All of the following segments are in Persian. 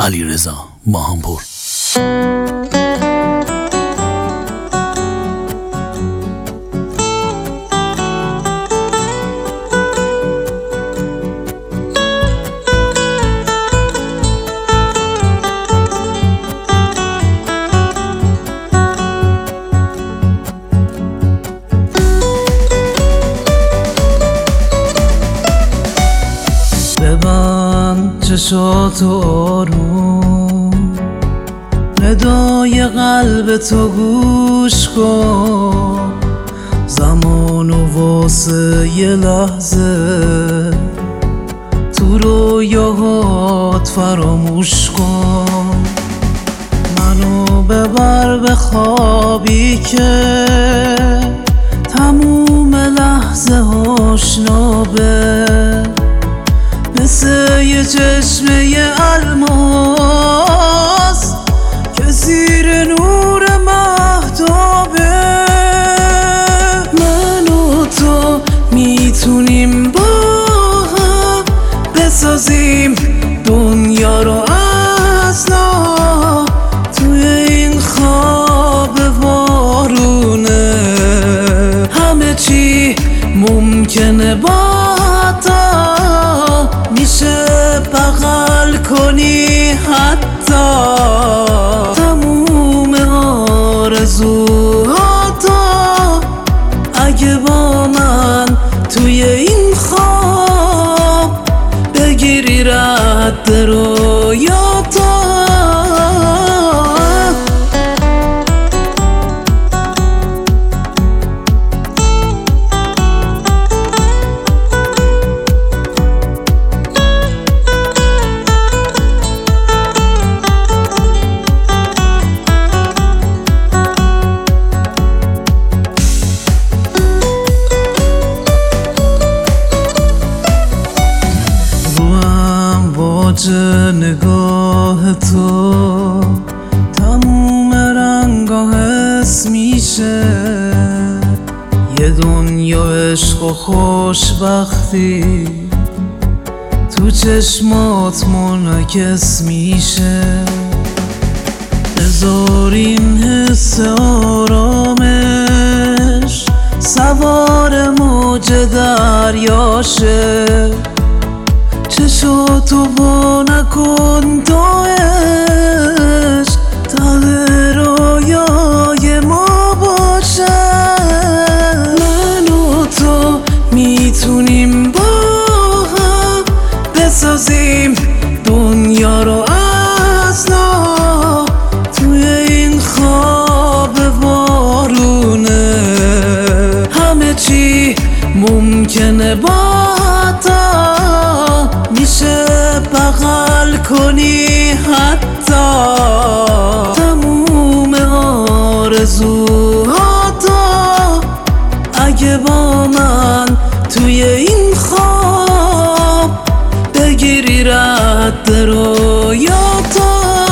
علیرضا ماهانپور. ببند چشاتو آروم، ندای قلب تو گوش کن، زمانو واسه یه لحظه تو رویاهات فراموش کن. منو ببر به خوابی که تموم لحظه هاش نابه، مثل یه چشمه الماس که زیر نور مهتابه. من و تو میتونیم با هم بسازیم دنیا رو از نو، توی این خواب وارونه همه چی ممکنه با میشه بغل کنی حتی تموم آرزوهاتو. اگه با من توی این خواب بگیری رد رویاتو. نگاه تو تموم رنگا حس میشه، یه دنیا عشق و خوشبختی تو چشمات منعکس میشه. بذار این حس آرامش سوار موج دریاشه، چشاتو با نکن تا عشق ته رویای ما باشه. من و تو میتونیم با هم بسازیم دنیا رو از نو، توی این خواب وارونه همه چی ممکنه با میشه بغل کنی حتی تموم آرزوهاتو. اگه با من توی این خواب بگیری رد رویاتو.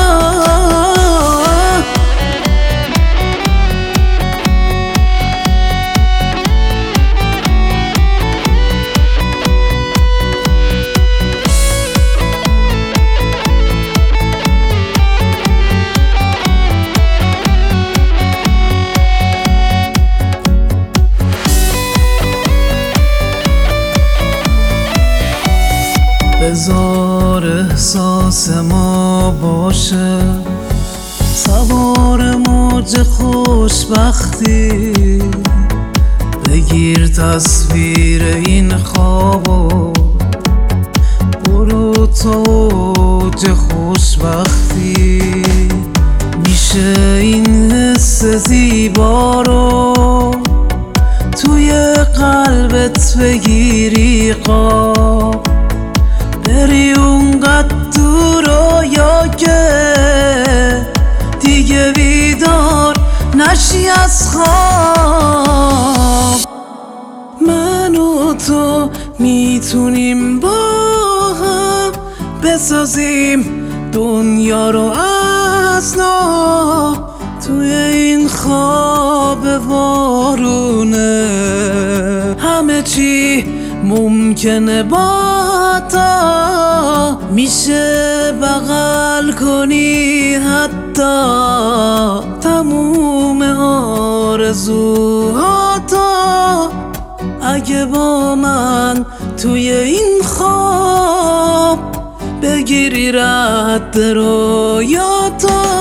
بذار احساس ما باشه سوار موج خوشبختی، بگیر تصویر این خوابو برو تو اوج خوشبختی. میشه این حس زیبا رو توی قلبت بگیری قاب، بری اونقدر تو رویا که دیگه بیدار نشی از خواب. من و تو میتونیم با هم بسازیم دنیا رو از نو، توی این خواب وارونه همه چی ممکنه با تا میشه بغل کنی حتی تموم آرزوهاتو. اگه با من توی این خواب بگیری رد رویاتو